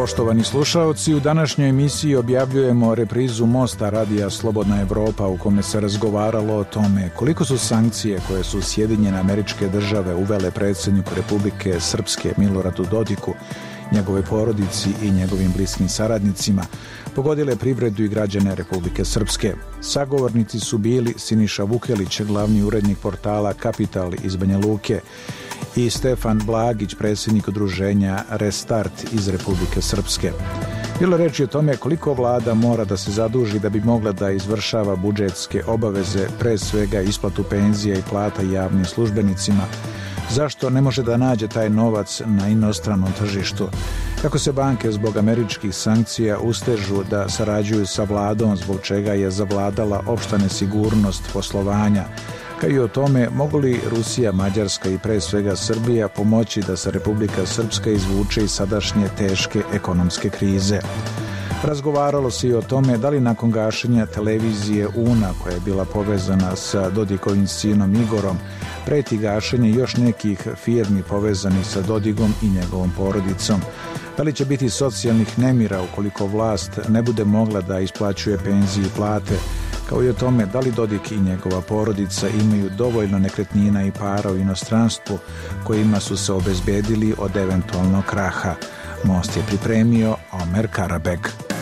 Poštovani slušaoci, u današnjoj emisiji objavljujemo reprizu Mosta radija Slobodna Evropa u kome se razgovaralo o tome koliko su sankcije koje su Sjedinjene Američke Države uvele predsjedniku Republike Srpske Miloradu Dodiku, njegove porodici i njegovim bliskim saradnicima pogodile privredu i građane Republike Srpske. Sagovornici su bili Siniša Vukelić, glavni urednik portala Kapital iz Banja Luke, i Stefan Blagić, predsjednik udruženja Restart iz Republike Srpske. Bilo reč je o tome koliko vlada mora da se zaduži da bi mogla da izvršava budžetske obaveze, pre svega isplatu penzija i plata javnim službenicima, zašto ne može da nađe taj novac na inostranom tržištu, kako se banke zbog američkih sankcija ustežu da sarađuju sa vladom, zbog čega je zavladala opšta nesigurnost poslovanja, kao i o tome mogu li Rusija, Mađarska i pre svega Srbija pomoći da se Republika Srpska izvuče iz sadašnje teške ekonomske krize. Razgovaralo se i o tome da li nakon gašenja televizije UNA, koja je bila povezana sa Dodikovim sinom Igorom, preti gašenje još nekih firmi povezanih sa Dodigom i njegovom porodicom. Da li će biti socijalnih nemira ukoliko vlast ne bude mogla da isplaćuje penzije i plate, kao i o tome da li Dodik i njegova porodica imaju dovoljno nekretnina i para u inostranstvu kojima su se obezbedili od eventualnog kraha. Most je pripremio Omer Karabeg.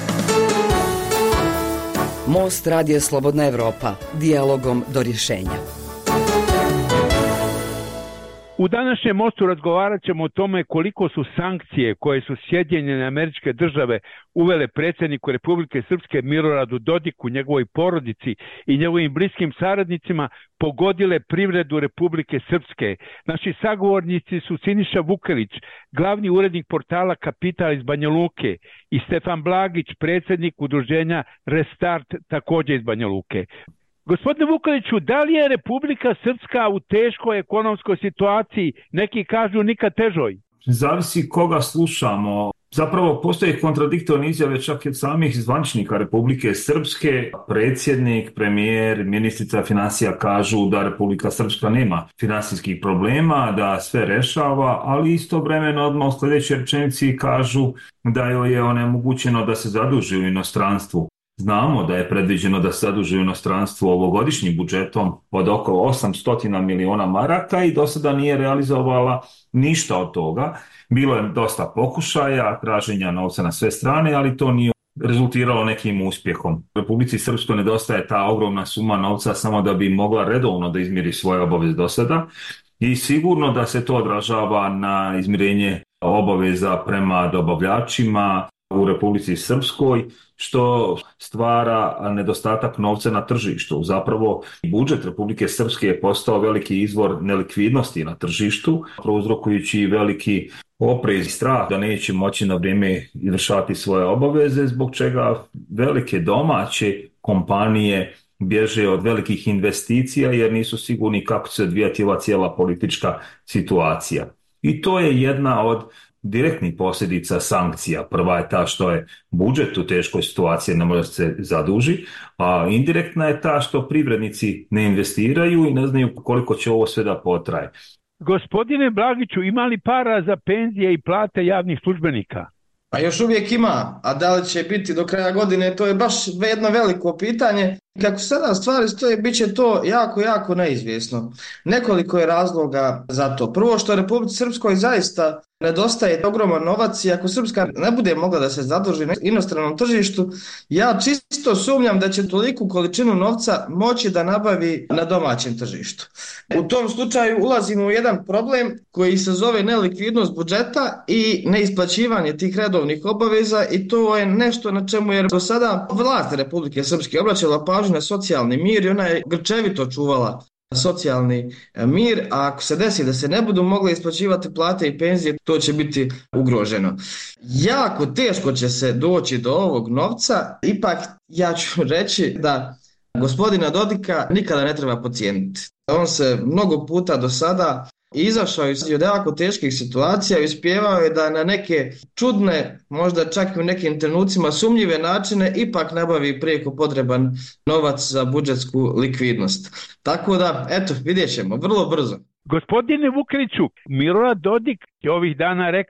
Most radija Slobodna Evropa, dijalogom do rješenja. U današnjem mostu razgovarat ćemo o tome koliko su sankcije koje su Sjedinjene Američke Države uvele predsjedniku Republike Srpske Miloradu Dodiku, njegovoj porodici i njegovim bliskim saradnicima pogodile privredu Republike Srpske. Naši sagovornici su Siniša Vukelić, glavni urednik portala Kapital iz Banja Luke, i Stefan Blagić, predsjednik udruženja Restart, također iz Banja Luke. Gospodine Vukeliću, da li je Republika Srpska u teškoj ekonomskoj situaciji, neki kažu nikad težoj? Zavisi koga slušamo. Zapravo postoje kontradiktorne izjave čak i od samih zvaničnika Republike Srpske. Predsjednik, premijer, ministrica financija kažu da Republika Srpska nema finansijskih problema, da sve rešava, ali istovremeno odmah u sljedećoj rečenici kažu da joj je onemogućeno da se zaduži u inostranstvu. Znamo da je predviđeno da se zaduži u inostranstvu ovogodišnjim budžetom od oko 800 miliona maraka i do sada nije realizovala ništa od toga. Bilo je dosta pokušaja, traženja novca na sve strane, ali to nije rezultiralo nekim uspjehom. Republici Srpskoj nedostaje ta ogromna suma novca samo da bi mogla redovno da izmiri svoje obaveze do sada i sigurno da se to odražava na izmirenje obaveza prema dobavljačima u Republici Srpskoj, što stvara nedostatak novca na tržištu. Zapravo, budžet Republike Srpske je postao veliki izvor nelikvidnosti na tržištu, prouzrokujući veliki oprez i strah da neće moći na vrijeme izvršavati svoje obaveze, zbog čega velike domaće kompanije bježe od velikih investicija jer nisu sigurni kako će se odvijati ova cijela politička situacija. I to je jedna od direktnih posljedica sankcija. Prva je ta što je budžet u teškoj situaciji, ne može se zaduži, a indirektna je ta što privrednici ne investiraju i ne znaju koliko će ovo sve da potraje. Gospodine Blagiću, ima li para za penzije i plate javnih službenika? Pa još uvijek ima, a da li će biti do kraja godine, to je baš jedno veliko pitanje. Kako sada stvari stoje, bit će to jako neizvjesno. Nekoliko je razloga za to. Prvo, što Republici Srpskoj zaista nedostaje ogroman novac i ako Srpska ne bude mogla da se zaduži na inostranom tržištu, ja čisto sumnjam da će toliku količinu novca moći da nabavi na domaćem tržištu. U tom slučaju ulazimo u jedan problem koji se zove nelikvidnost budžeta i neisplaćivanje tih redovnih obaveza i to je nešto na čemu je do sada vlast Republike Srpske obraćala pažnju na socijalni mir i ona je grčevito čuvala socijalni mir, a ako se desi da se ne budu mogle isplaćivati plate i penzije, to će biti ugroženo. Jako teško će se doći do ovog novca, ipak ja ću reći da gospodina Dodika nikada ne treba podcijeniti. On se mnogo puta do sada izašao iz jako teških situacija i uspijevao je da na neke čudne, možda čak i u nekim trenucima sumnjive načine ipak nabavi prijeko potreban novac za budžetsku likvidnost. Tako da, eto, vidjet ćemo, vrlo brzo. Gospodine Vukeliću, Milorad Dodik je ovih dana rekao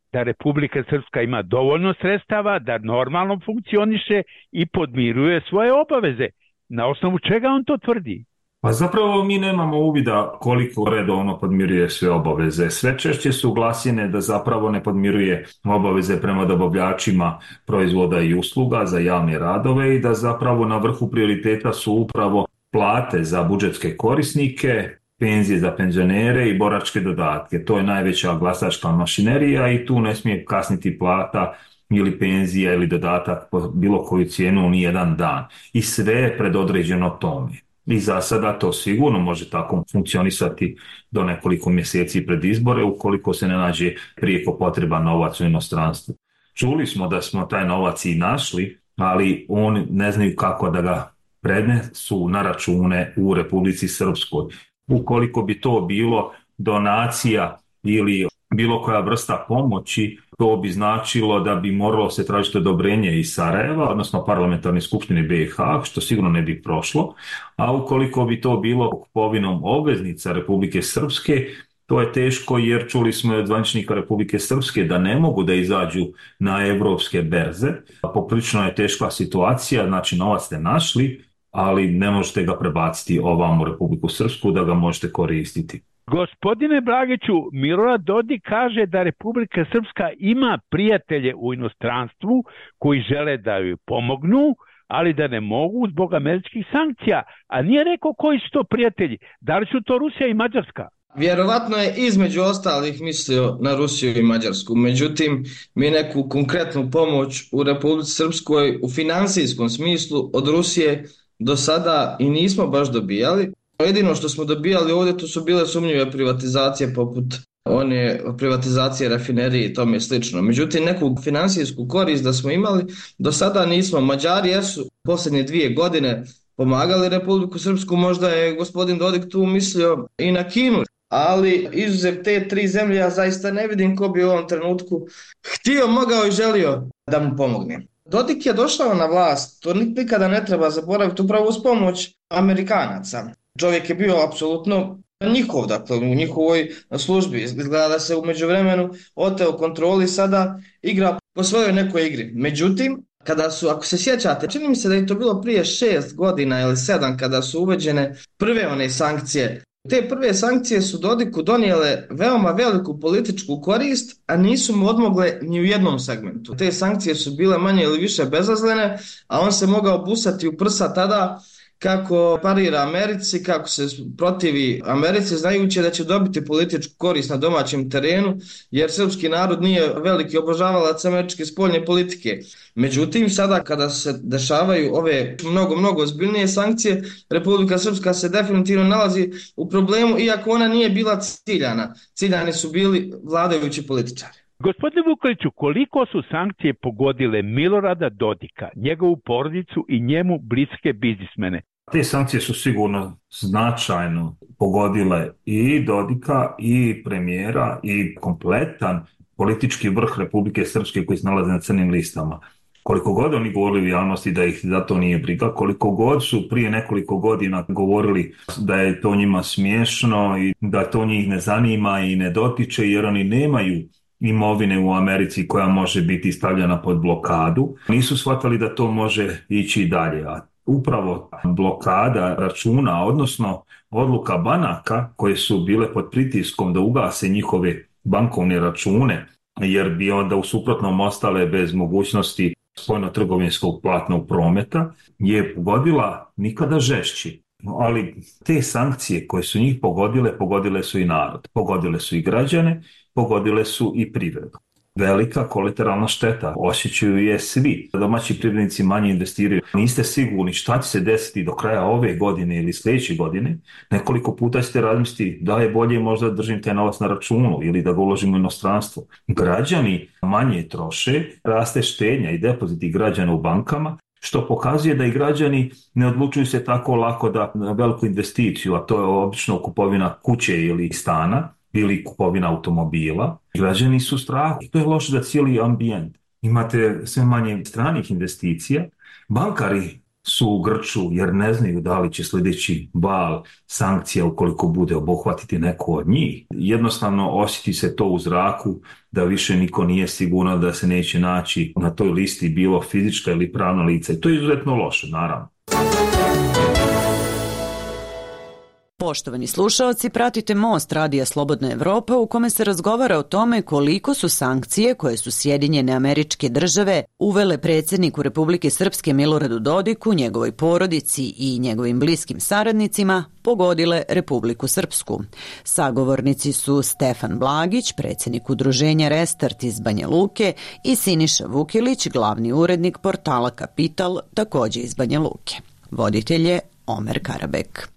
da Republika Srpska ima dovoljno sredstava da normalno funkcioniše i podmiruje svoje obaveze. Na osnovu čega on to tvrdi? Pa zapravo mi nemamo uvida koliko redovno podmiruje sve obaveze. Sve češće su glasine da zapravo ne podmiruje obaveze prema dobavljačima proizvoda i usluga za javne radove i da zapravo na vrhu prioriteta su upravo plate za budžetske korisnike, penzije za penzionere i boračke dodatke. To je najveća glasačka mašinerija i tu ne smije kasniti plata ili penzija ili dodatak po bilo koju cijenu ni jedan dan. I sve je predodređeno tome. I za sada to sigurno može tako funkcionisati do nekoliko mjeseci pred izbore ukoliko se ne nađe prijeko potreban novac u inostranstvu. Čuli smo da smo taj novac i našli, ali oni ne znaju kako da ga prenesu na račune u Republici Srpskoj. Ukoliko bi to bilo donacija ili bilo koja vrsta pomoći, to bi značilo da bi moralo se tražiti odobrenje iz Sarajeva, odnosno parlamentarne skupštine BiH, što sigurno ne bi prošlo, a ukoliko bi to bilo kupovinom obveznica Republike Srpske, to je teško jer čuli smo od zvaničnika Republike Srpske da ne mogu da izađu na evropske berze. Poprilično je teška situacija, znači novac ste našli, ali ne možete ga prebaciti ovam u Republiku Srpsku da ga možete koristiti. Gospodine Blagiću, Milorad Dodik kaže da Republika Srpska ima prijatelje u inostranstvu koji žele da joj pomognu, ali da ne mogu zbog američkih sankcija. A nije rekao koji su to prijatelji. Da li su to Rusija i Mađarska? Vjerovatno je između ostalih mislio na Rusiju i Mađarsku. Međutim, mi neku konkretnu pomoć u Republici Srpskoj u financijskom smislu od Rusije do sada i nismo baš dobijali. Jedino što smo dobijali ovdje to su bile sumnjive privatizacije poput one privatizacije rafinerije i tome slično. Međutim, neku financijsku korist da smo imali do sada nismo. Mađari jesu posljednje 2 godine pomagali Republiku Srpsku, možda je gospodin Dodik tu mislio i na Kinu. Ali izuzev te 3 zemlje ja zaista ne vidim ko bi u ovom trenutku htio, mogao i želio da mu pomogne. Dodik je došao na vlast, to nikada ne treba zaboraviti, upravo uz pomoć Amerikanaca. Čovjek je bio apsolutno njihov, dakle u njihovoj službi. Izgleda da se u međuvremenu oteo kontroli, sada igra po svojoj nekoj igri. Međutim, kada su, ako se sjećate, čini mi se da je to bilo prije 6 godina ili 7 kada su uveđene prve one sankcije. Te prve sankcije su Dodiku donijele veoma veliku političku korist, a nisu mu odmogle ni u jednom segmentu. Te sankcije su bile manje ili više bezazlene, a on se mogao busati u prsa tada kako parira Americi, kako se protivi Americi, znajući da će dobiti političku korist na domaćem terenu, jer srpski narod nije veliki obožavalac američke spoljne politike. Međutim, sada kada se dešavaju ove mnogo ozbiljnije sankcije, Republika Srpska se definitivno nalazi u problemu, iako ona nije bila ciljana. Ciljani su bili vladajući političari. Gospodine Vukeliću, koliko su sankcije pogodile Milorada Dodika, njegovu porodicu i njemu bliske biznismene? Te sankcije su sigurno značajno pogodile i Dodika i premijera i kompletan politički vrh Republike Srpske koji se nalaze na crnim listama. Koliko god oni govorili u javnosti da ih za to nije briga, koliko god su prije nekoliko godina govorili da je to njima smiješno i da to njih ne zanima i ne dotiče jer oni nemaju imovine u Americi koja može biti stavljena pod blokadu, nisu shvatili da to može ići dalje. A upravo blokada računa, odnosno odluka banaka koje su bile pod pritiskom da ugase njihove bankovne račune, jer bi onda u suprotnom ostale bez mogućnosti spoljno-trgovinskog platnog prometa, je pogodila nikada žešći. Ali te sankcije koje su njih pogodile su i narod, pogodile su i građane, pogodile su i privredu. Velika kolateralna šteta, osjećaju je svi. Domaći privrednici manje investiraju. Niste sigurni šta će se desiti do kraja ove godine ili sljedeće godine. Nekoliko puta ćete razmisliti da je bolje možda držim taj novac na računu ili da ga uložim u inostranstvo. Građani manje troše, raste štednja i depoziti građana u bankama, što pokazuje da i građani ne odlučuju se tako lako da na veliku investiciju, a to je obično kupovina kuće ili stana, ili kupovina automobila. Građani su strahu i to je loše za cijeli ambijent. Imate sve manje stranih investicija. Bankari su u grču jer ne znaju da li će sljedeći val sankcija, ukoliko bude, obuhvatiti neko od njih. Jednostavno osjeti se to u zraku da više niko nije siguran da se neće naći na toj listi bilo fizička ili pravna lica. I to je izuzetno loše, naravno. Poštovani slušaoci, pratite Most Radija Slobodna Evropa u kome se razgovara o tome koliko su sankcije koje su Sjedinjene Američke Države uvele predsjedniku Republike Srpske Miloradu Dodiku, njegovoj porodici i njegovim bliskim saradnicima pogodile Republiku Srpsku. Sagovornici su Stefan Blagić, predsjednik udruženja Restart iz Banja Luke, i Siniša Vukilić, glavni urednik portala Kapital, također iz Banja Luke. Voditelj je Omer Karabek.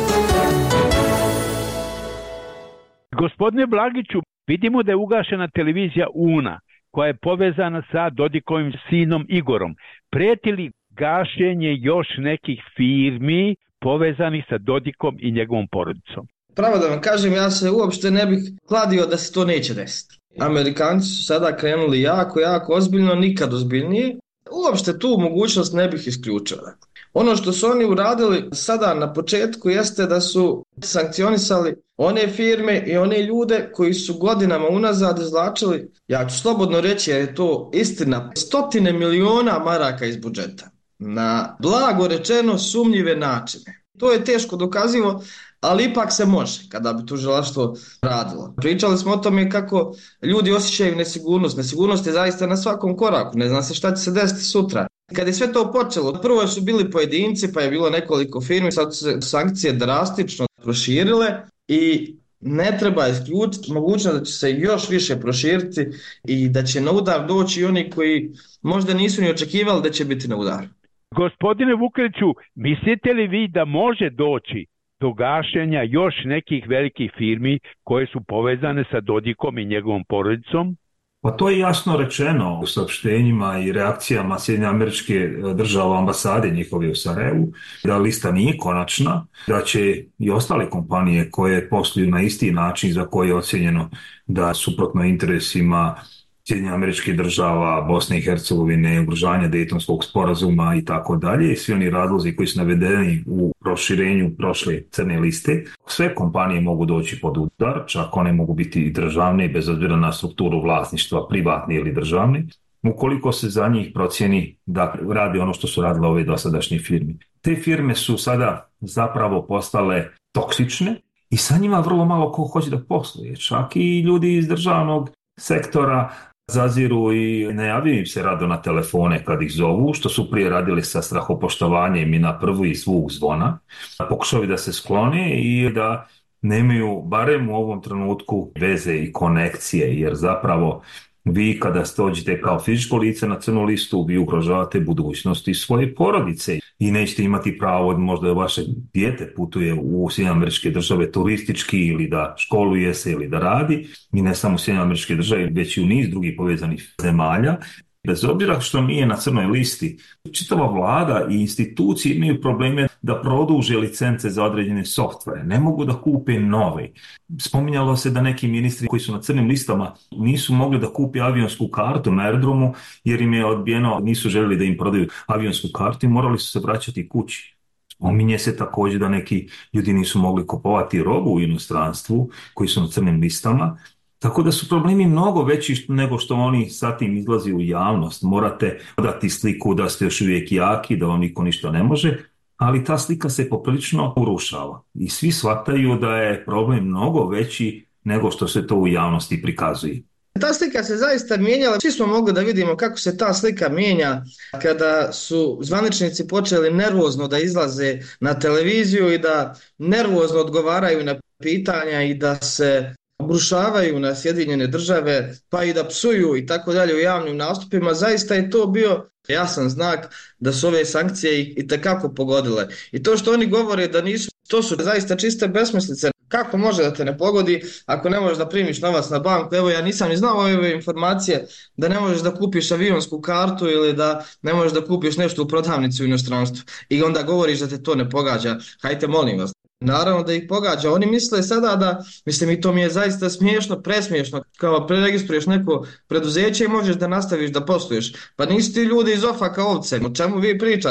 Gospodine Blagiću, vidimo da je ugašena televizija Una, koja je povezana sa Dodikovim sinom Igorom. Prijeti li gašenje još nekih firmi povezanih sa Dodikom i njegovom porodicom? Pravo da vam kažem, ja se uopšte ne bih kladio da se to neće desiti. Amerikanci su sada krenuli jako ozbiljno, nikad ozbiljnije. Uopšte tu mogućnost ne bih isključio. Ono što su oni uradili sada na početku jeste da su sankcionisali one firme i one ljude koji su godinama unazad izvlačili, ja ću slobodno reći jer je to istina, 100 miliona maraka iz budžeta na blago rečeno sumnjive načine. To je teško dokazivo, ali ipak se može kada bi tužilaštvo radilo. Pričali smo o tome kako ljudi osjećaju nesigurnost. Nesigurnost je zaista na svakom koraku, ne zna se šta će se desiti sutra. Kad je sve to počelo, prvo su bili pojedinci, pa je bilo nekoliko firmi, sad su se sankcije drastično proširile i ne treba isključiti mogućnost da će se još više proširiti i da će na udar doći oni koji možda nisu ni očekivali da će biti na udaru. Gospodine Vukiliću, mislite li vi da može doći do gašenja još nekih velikih firmi koje su povezane sa Dodikom i njegovom porodicom? Pa to je jasno rečeno u saopštenjima i reakcijama Sjedinjenih Američke Države, ambasade njihove u Sarajevu, da lista nije konačna, da će i ostale kompanije koje posluju na isti način za koje je ocjenjeno da suprotno interesima Sjedinjenih Američkih Država, Bosne i Hercegovine, ugrožavanja Dejtonskog sporazuma i tako dalje, i svi oni razlozi koji su navedeni u proširenju prošle crne liste. Sve kompanije mogu doći pod udar, čak one mogu biti i državne, bez obzira na strukturu vlasništva, privatne ili državne, ukoliko se za njih procjeni da radi ono što su radile ove dosadašnje firme. Te firme su sada zapravo postale toksične i sa njima vrlo malo ko hoće da posluje. Čak i ljudi iz državnog sektora zaziru i ne javljaju im se rado na telefone kad ih zovu, što su prije radili sa strahopoštovanjem i na prvi zvuk zvona. Pokušaju da se sklone i da nemaju, barem u ovom trenutku, veze i konekcije, jer zapravo vi kada dođete kao fizičko lice na crnu listu, vi ugrožavate budućnost i svoje porodice i nećete imati pravo možda da vaše dijete putuje u Sjedinjene Američke Države turistički ili da školuje se ili da radi, i ne samo u Sjedinjene Američke Države, već i u niz drugih povezanih zemalja. Bez obzira što nije na crnoj listi, čitava vlada i institucije imaju probleme da produže licence za određene softvere. Ne mogu da kupe nove. Spominjalo se da neki ministri koji su na crnim listama nisu mogli da kupe avionsku kartu na aerodromu jer im je odbijeno, nisu željeli da im prodaju avionsku kartu i morali su se vraćati kući. Spominje se također da neki ljudi nisu mogli kupovati robu u inostranstvu koji su na crnim listama. Tako da su problemi mnogo veći nego što oni sa tim izlazi u javnost. Morate dati sliku da ste još uvijek jaki, da vam niko ništa ne može, ali ta slika se poprilično urušava. I svi shvataju da je problem mnogo veći nego što se to u javnosti prikazuje. Ta slika se zaista mijenjala. Svi smo mogli da vidimo kako se ta slika mijenja kada su zvaničnici počeli nervozno da izlaze na televiziju i da nervozno odgovaraju na pitanja i da se obrušavaju na Sjedinjene Države, pa i da psuju i tako dalje u javnim nastupima. Zaista je to bio jasan znak da su ove sankcije i tekako pogodile. I to što oni govore da nisu, to su zaista čiste besmislice. Kako može da te ne pogodi ako ne možeš da primiš novac na banku? Evo, ja nisam ni znao ove informacije da ne možeš da kupiš avionsku kartu ili da ne možeš da kupiš nešto u prodavnici u inostranstvu. I onda govoriš da te to ne pogađa. Hajte, molim vas. Naravno da ih pogađa. Oni misle sada da, mislim, i to mi je zaista smiješno, presmiješno, kao preregistruješ neko preduzeće i možeš da nastaviš da posluješ. Pa nisu ti ljudi iz ofaka ovce, o čemu vi pričate?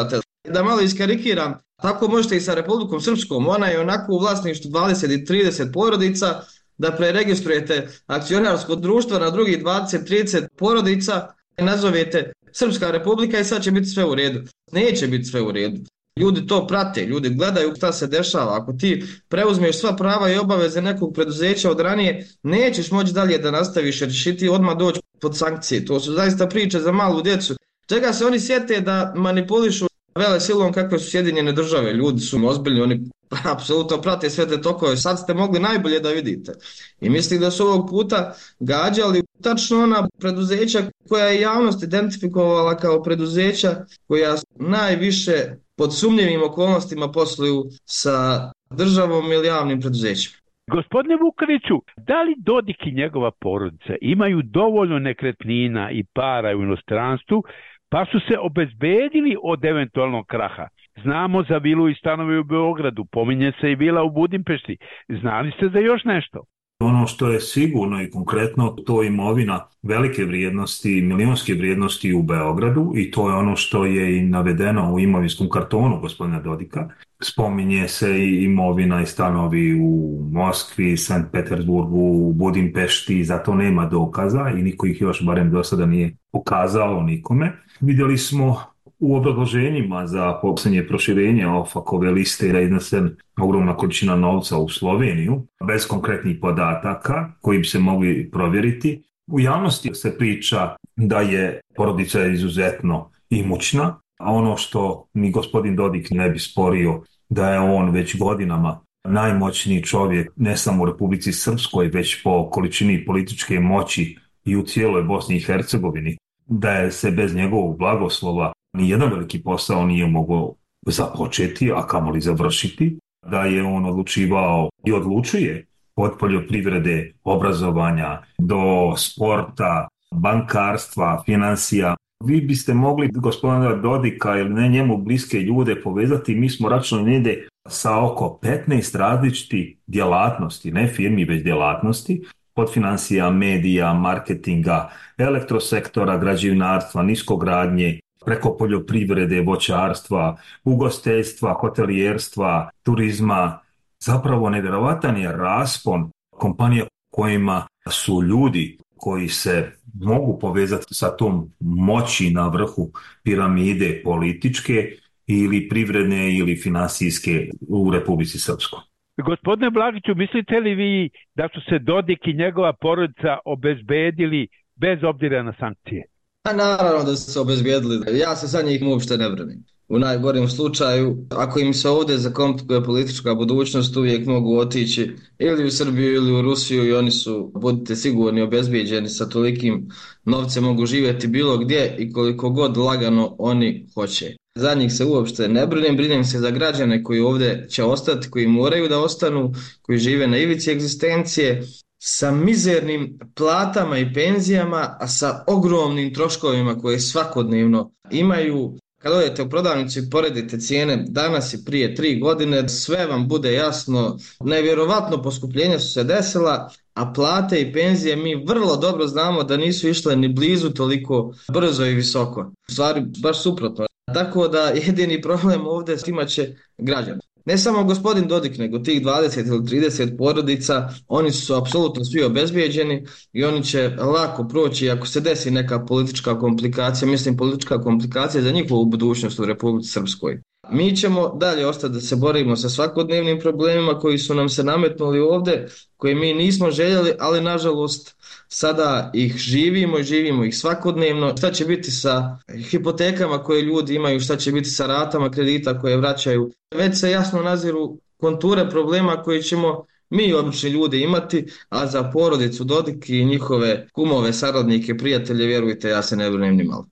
Da malo iskarikiram, tako možete i sa Republikom Srpskom, ona je onako u vlasništvu 20 i 30 porodica, da preregistrujete akcionarsko društvo na drugih 20-30 porodica i nazovete Srpska republika i sad će biti sve u redu. Neće biti sve u redu. Ljudi to prate, ljudi gledaju šta se dešava. Ako ti preuzmeš sva prava i obaveze nekog preduzeća od ranije, nećeš moći dalje da nastaviš jer ćeš i ti odmah doći pod sankcije. To su zaista priče za malu djecu. Čega se oni sjete da manipulišu vele silom kakve su Sjedinjene države. Ljudi su ozbiljni, oni apsolutno prate sve te tokove. Sad ste mogli najbolje da vidite. I mislim da su ovog puta gađali tačno ona preduzeća koja je javnost identifikovala kao preduzeća koja najviše pod sumnjivim okolnostima posluju sa državom ili javnim preduzećima. Gospodine Vukeliću, da li Dodik i njegova porodica imaju dovoljno nekretnina i para u inostranstvu pa su se obezbedili od eventualnog kraha? Znamo za vilu i stanove u Beogradu, pominje se i vila u Budimpešti. Znali ste za još nešto? Ono što je sigurno i konkretno, to je imovina velike vrijednosti, milijunske vrijednosti u Beogradu i to je ono što je i navedeno u imovinskom kartonu gospodina Dodika. Spominje se i imovina i stanovi u Moskvi, Sankt Petersburgu, Budimpešti, za to nema dokaza i niko ih još barem do sada nije pokazao nikome. Vidjeli smo u obrazloženjima za posljednje proširenje OFAC-ove liste da je iznesen ogromna količina novca u Sloveniju, bez konkretnih podataka koji bi se mogli provjeriti. U javnosti se priča da je porodica izuzetno imućna, a ono što ni gospodin Dodik ne bi sporio, da je on već godinama najmoćniji čovjek ne samo u Republici Srpskoj, već po količini političke moći i u cijeloj Bosni i Hercegovini, da je se bez njegovog blagoslova nijedan veliki posao nije mogao započeti, a kamoli završiti, da je on odlučivao i odlučuje od poljoprivrede, obrazovanja do sporta, bankarstva, financija. Vi biste mogli gospodina Dodika ili ne njemu bliske ljude povezati, mi smo računali negdje sa oko 15 različitih djelatnosti, ne firmi već djelatnosti, od financija, medija, marketinga, elektrosektora, građevinarstva, niskogradnje, preko poljoprivrede, voćarstva, ugostiteljstva, hotelijerstva, turizma. Zapravo nevjerovatan je raspon kompanija kojima su ljudi koji se mogu povezati sa tom moći na vrhu piramide političke ili privredne ili financijske u Republici Srpskoj. Gospodine Blagiću, mislite li vi da su se Dodik i njegova porodica obezbedili bez obzira na sankcije? A naravno da su se obezbijedili. Ja se za njih uopšte ne branim. U najgorem slučaju, ako im se ovdje zakomplikuje politička budućnost, uvijek mogu otići ili u Srbiju ili u Rusiju i oni su, budite sigurni, obezbijeđeni sa tolikim novcem, mogu živjeti bilo gdje i koliko god lagano oni hoće. Za njih se uopšte ne brinem se za građane koji ovdje će ostati, koji moraju da ostanu, koji žive na ivici egzistencije, sa mizernim platama i penzijama, a sa ogromnim troškovima koje svakodnevno imaju. Kad odete u prodavnicu i poredite cijene danas i prije 3 godine, sve vam bude jasno. Nevjerovatno poskupljenja su se desila, a plate i penzije mi vrlo dobro znamo da nisu išle ni blizu toliko brzo i visoko. U stvari, baš suprotno. Tako da jedini problem ovdje imat će građani. Ne samo gospodin Dodik, nego tih 20 ili 30 porodica, oni su apsolutno svi obezbijeđeni i oni će lako proći ako se desi neka politička komplikacija, mislim politička komplikacija za njihovu budućnost u Republici Srpskoj. Mi ćemo dalje ostati da se borimo sa svakodnevnim problemima koji su nam se nametnuli ovdje, koje mi nismo željeli, ali nažalost sada ih živimo ih svakodnevno. Šta će biti sa hipotekama koje ljudi imaju, šta će biti sa ratama kredita koje vraćaju. Već se jasno naziru konture problema koje ćemo mi obični ljudi imati, a za porodicu Dodik i njihove kumove, saradnike, prijatelje, vjerujte, ja se ne brinem ni malo.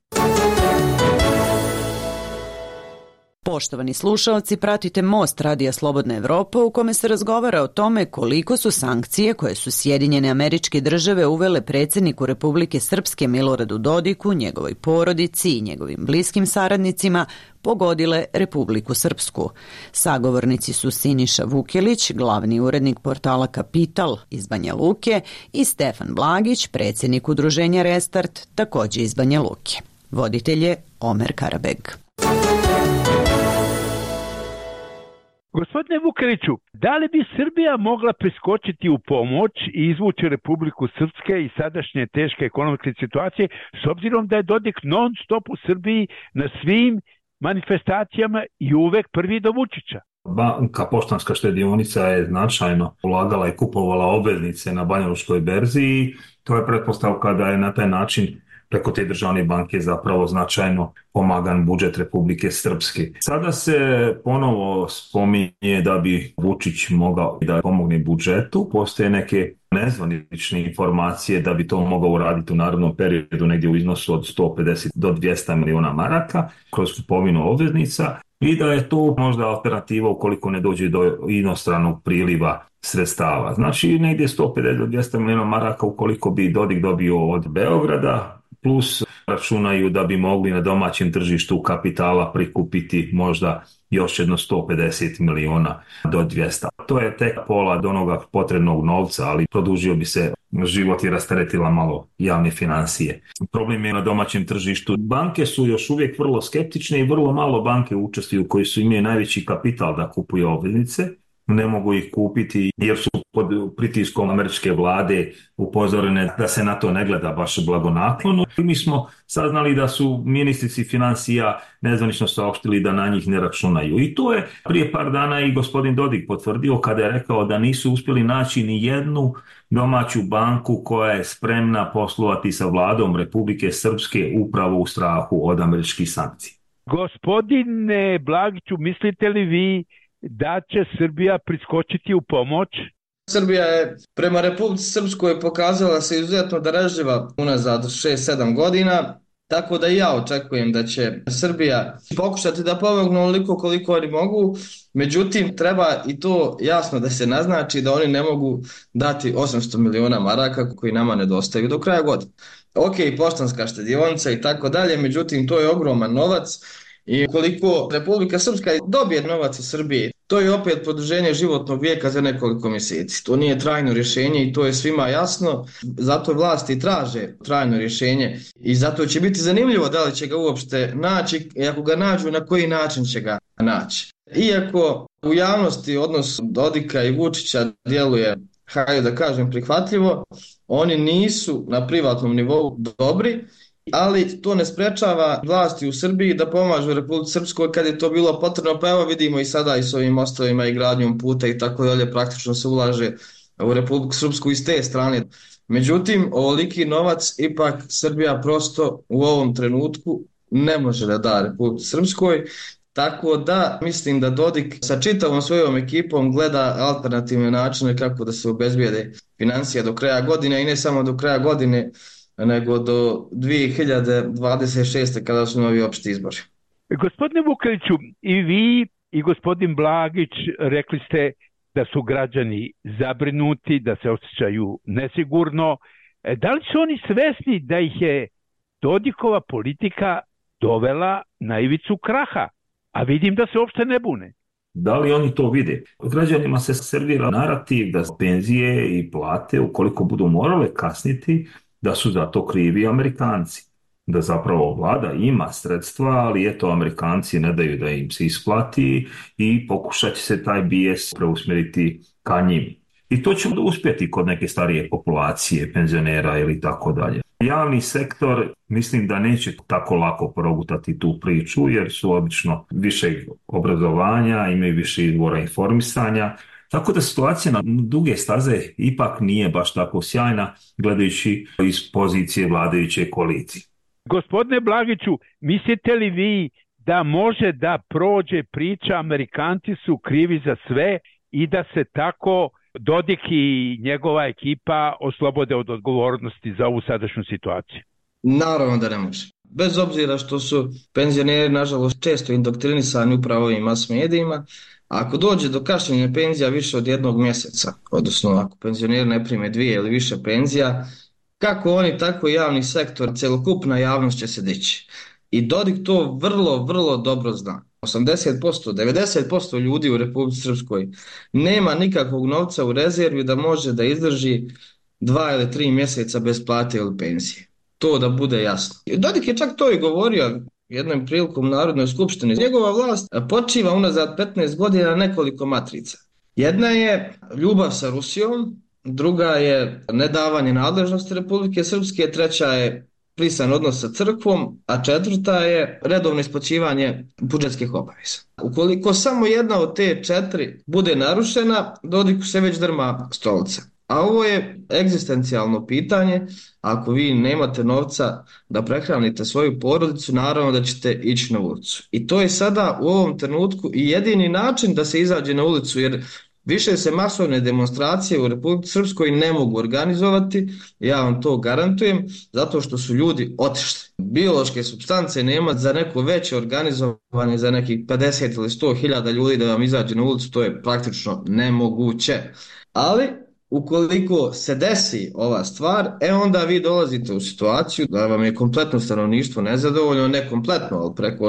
Poštovani slušaoci, pratite Most Radija Slobodna Evropa u kome se razgovara o tome koliko su sankcije koje su Sjedinjene Američke Države uvele predsjedniku Republike Srpske Miloradu Dodiku, njegovoj porodici i njegovim bliskim saradnicima pogodile Republiku Srpsku. Sagovornici su Siniša Vukelić, glavni urednik portala Kapital iz Banja Luke, i Stefan Blagić, predsjednik udruženja Restart, također iz Banja Luke. Voditelj je Omer Karabeg. Gospodine Vukeliću, da li bi Srbija mogla priskočiti u pomoć i izvući Republiku Srpske iz sadašnje teške ekonomske situacije, s obzirom da je Dodik non stop u Srbiji na svim manifestacijama i uvek prvi do Vučića? Banka Poštanska štedionica je značajno ulagala i kupovala obveznice na Banjalučkoj berzi i to je pretpostavka da je na taj način preko te državne banke zapravo značajno pomagan budžet Republike Srpske. Sada se ponovo spominje da bi Vučić mogao da pomogne budžetu. Postoje neke nezvanične informacije da bi to mogao uraditi u narednom periodu negdje u iznosu od 150 do 200 miliona maraka kroz kupovinu obveznica i da je to možda alternativa ukoliko ne dođe do inostranog priliva sredstava. Znači negdje 150 do 200 miliona maraka ukoliko bi Dodik dobio od Beograda, plus računaju da bi mogli na domaćem tržištu kapitala prikupiti možda još jedno 150 miliona do 200. To je tek pola od onoga potrebnog novca, ali produžio bi se život i rasteretila malo javne financije. Problem je na domaćem tržištu. Banke su još uvijek vrlo skeptične i vrlo malo banke učestvuju koji su imaju najveći kapital da kupuju obveznice. Ne mogu ih kupiti jer su pod pritiskom američke vlade upozorene da se na to ne gleda baš blagonaklono. Mi smo saznali da su ministrici financija nezvanično saopštili da na njih ne računaju. I to je prije par dana i gospodin Dodik potvrdio kada je rekao da nisu uspjeli naći ni jednu domaću banku koja je spremna poslovati sa vladom Republike Srpske upravo u strahu od američkih sankcija. Gospodine Blagiću, mislite li vi da će Srbija priskočiti u pomoć? Srbija je prema Republici Srpskoj pokazala se izuzetno darežljiva unazad 6-7 godina, tako da i ja očekujem da će Srbija pokušati da pomogne onoliko koliko oni mogu, međutim treba i to jasno da se naznači da oni ne mogu dati 800 miliona maraka koji nama nedostaju do kraja godine. Ok, Poštanska štedionica i tako dalje, međutim to je ogroman novac. I koliko Republika Srpska dobije novac iz Srbije, to je opet produženje životnog vijeka za nekoliko mjeseci. To nije trajno rješenje i to je svima jasno. Zato vlasti traže trajno rješenje i zato će biti zanimljivo da li će ga uopšte naći i ako ga nađu na koji način će ga naći. Iako u javnosti odnos Dodika i Vučića djeluje, hajde da kažem, prihvatljivo, oni nisu na privatnom nivou dobri, ali to ne sprečava vlasti u Srbiji da pomažu Republici Srpskoj kad je to bilo potrebno, pa evo vidimo i sada i s ovim mostovima i gradnjom puta i tako dalje, praktično se ulaže u Republiku Srpsku iz te strane. Međutim, ovoliki novac ipak Srbija prosto u ovom trenutku ne može da da Republici Srpskoj, tako da mislim da Dodik sa čitavom svojom ekipom gleda alternativne načine kako da se obezbijede financija do kraja godine i ne samo do kraja godine, nego do 2026. kada su novi opšti izbori. Gospodine Vukeliću, i vi i gospodin Blagić rekli ste da su građani zabrinuti, da se osjećaju nesigurno. Da li su oni svesni da ih je Dodikova politika dovela na ivicu kraha? A vidim da se uopšte ne bune. Da li oni to vide? Građanima se servira narativ da penzije i plate, ukoliko budu morale kasniti, da su za to krivi Amerikanci. Da zapravo vlada ima sredstva, ali eto Amerikanci ne daju da im se isplati i pokušat će se taj bijes preusmjeriti ka njim. I to će uspjeti kod neke starije populacije, penzionera ili tako dalje. Javni sektor mislim da neće tako lako progutati tu priču jer su obično više obrazovanja, imaju više izvora informisanja. Tako da situacija na duge staze ipak nije baš tako sjajna gledajući iz pozicije vladajuće koalicije. Gospodine Blagiću, mislite li vi da može da prođe priča Amerikanci su krivi za sve i da se tako Dodik i njegova ekipa oslobode od odgovornosti za ovu sadašnju situaciju? Naravno da ne može. Bez obzira što su penzioneri nažalost često indoktrinisani upravo ovim mas medijima, ako dođe do kašnjenja penzija više od jednog mjeseca, odnosno ako penzioneri ne prime 2 ili više penzija, kako oni, tako i javni sektor, celokupna javnost će se dići. I Dodik to vrlo, vrlo dobro zna. 80%, 90% ljudi u Republici Srpskoj nema nikakvog novca u rezervi da može da izdrži 2 ili 3 mjeseca bez plate ili penzije. To da bude jasno. Dodik je čak to i govorio. jednom prilikom u Narodnoj skupštini. Njegova vlast počiva unazad 15 godina na nekoliko matrica. Jedna je ljubav sa Rusijom, druga je nedavanje nadležnosti Republike Srpske, treća je prisan odnos sa crkvom, a četvrta je redovno isplaćivanje budžetskih obaveza. Ukoliko samo jedna od te 4 bude narušena, Dodiku se već drma stolica. A ovo je egzistencijalno pitanje. Ako vi nemate novca da prehranite svoju porodicu, naravno da ćete ići na ulicu. I to je sada u ovom trenutku i jedini način da se izađe na ulicu, jer više se masovne demonstracije u Republici Srpskoj ne mogu organizovati, ja vam to garantujem, zato što su ljudi otišli. Biološke supstance nema za neko veće organizovanje, za nekih 50 ili 100 hiljada ljudi da vam izađe na ulicu, to je praktično nemoguće. Ali ukoliko se desi ova stvar, onda vi dolazite u situaciju da vam je kompletno stanovništvo nezadovoljno, ne kompletno, ali preko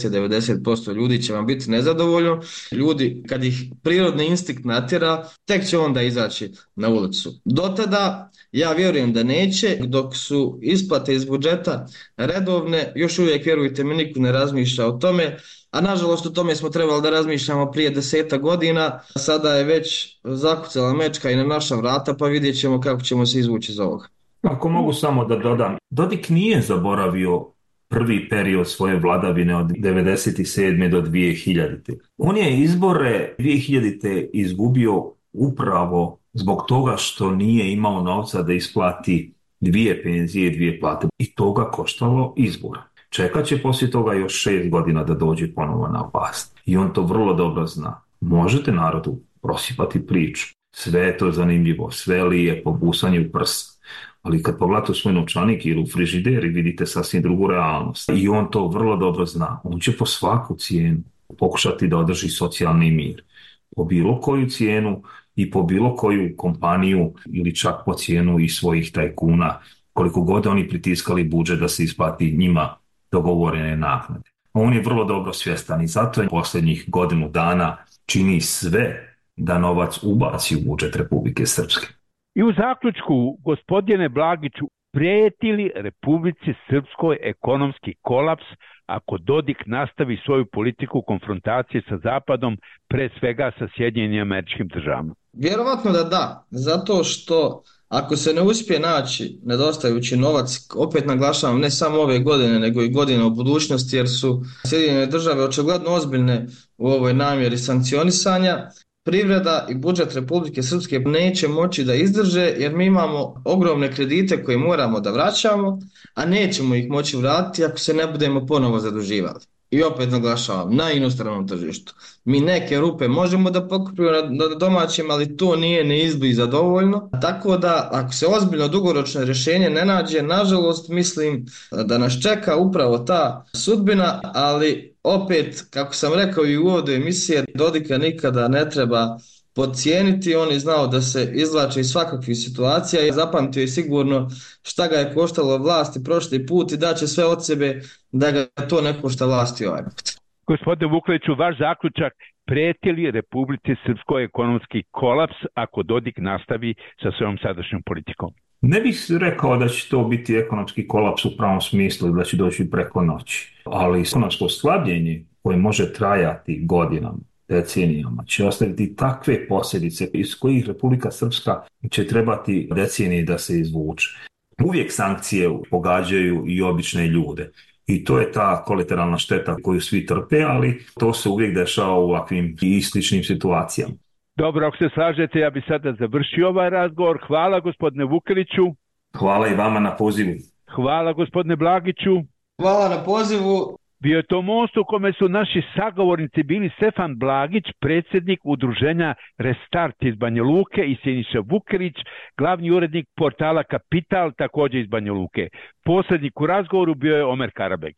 80-90% ljudi će vam biti nezadovoljno. Ljudi, kad ih prirodni instinkt natjera, tek će onda izaći na ulicu. Do tada, ja vjerujem da neće, dok su isplate iz budžeta redovne, još uvijek, vjerujte mi, niko ne razmišlja o tome. A nažalost o tome smo trebali da razmišljamo prije 10 godina, sada je već zakucala mečka i na naša vrata, pa vidjet ćemo kako ćemo se izvući iz ovoga. Ako mogu samo da dodam, Dodik nije zaboravio prvi period svoje vladavine od 1997. do 2000. On je izbore 2000. izgubio upravo zbog toga što nije imao novca da isplati 2 penzije i 2 plate. I to ga koštalo izbora. Čekat će poslije toga još 6 godina da dođe ponovo na vlast. I on to vrlo dobro zna. Možete narodu prosipati priču. Sve je to zanimljivo, sve lijepo, busanje u prst. Ali kad pogledate u svoj novčanik ili u frižider, vidite sasvim drugu realnost. I on to vrlo dobro zna. On će po svaku cijenu pokušati da održi socijalni mir. Po bilo koju cijenu i po bilo koju kompaniju ili čak po cijenu i svojih tajkuna, koliko god oni pritiskali budžet da se isplati njima dogovorene naknade. On je vrlo dobro svjestan i zato je posljednjih godinu dana čini sve da novac ubaci u budžet Republike Srpske. I u zaključku, gospodine Blagiću, prijeti li Republici Srpskoj ekonomski kolaps ako Dodik nastavi svoju politiku konfrontacije sa Zapadom, pre svega sa Sjedinjenim Američkim Državama? Vjerovatno da, zato što ako se ne uspije naći nedostajući novac, opet naglašavam, ne samo ove godine, nego i godine u budućnosti, jer su Sjedinjene Države očigledno ozbiljne u ovoj namjeri sankcionisanja, privreda i budžet Republike Srpske neće moći da izdrže, jer mi imamo ogromne kredite koje moramo da vraćamo, a nećemo ih moći vratiti ako se ne budemo ponovo zaduživali. I opet naglašavam, na inostranom tržištu. Mi neke rupe možemo da pokupimo na domaćim, ali to nije ni izbliza dovoljno. Tako da, ako se ozbiljno dugoročno rješenje ne nađe, nažalost, mislim da nas čeka upravo ta sudbina, ali opet, kako sam rekao i u uvodu emisije, Dodika nikada ne treba podcijeniti. On je znao da se izvlače iz svakakvih situacija i zapamtio je sigurno šta ga je koštalo vlasti prošli put i daće sve od sebe da ga to ne košta vlasti ovaj put. Gospodine Vukeliću, vaš zaključak, prijeti li Republici Srpskoj ekonomski kolaps ako Dodik nastavi sa svojom sadašnjom politikom? Ne bih rekao da će to biti ekonomski kolaps u pravom smislu, da će doći preko noći, ali ekonomsko slabljenje koje može trajati godinama, decenijama, će ostaviti takve posljedice iz kojih Republika Srpska će trebati decenije da se izvuče. Uvijek sankcije pogađaju i obične ljude i to je ta kolateralna šteta koju svi trpe, ali to se uvijek dešava u ovakvim i sličnim situacijama. Dobro, ako se slažete, ja bih sada završio ovaj razgovor. Hvala gospodine Vukeliću. Hvala i vama na pozivu. Hvala gospodine Blagiću. Hvala na pozivu. Bio je to most u kome su naši sagovornici bili Stefan Blagić, predsjednik udruženja Restart iz Banja Luke, i Siniša Vukelić, glavni urednik portala Kapital, također iz Banja Luke. Posrednik u razgovoru bio je Omer Karabeg.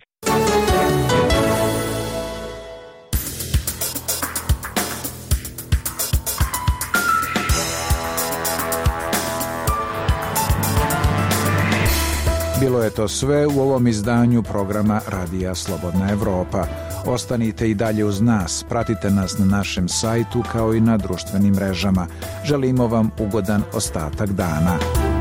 Bilo je to sve u ovom izdanju programa Radija Slobodna Evropa. Ostanite i dalje uz nas, pratite nas na našem sajtu kao i na društvenim mrežama. Želimo vam ugodan ostatak dana.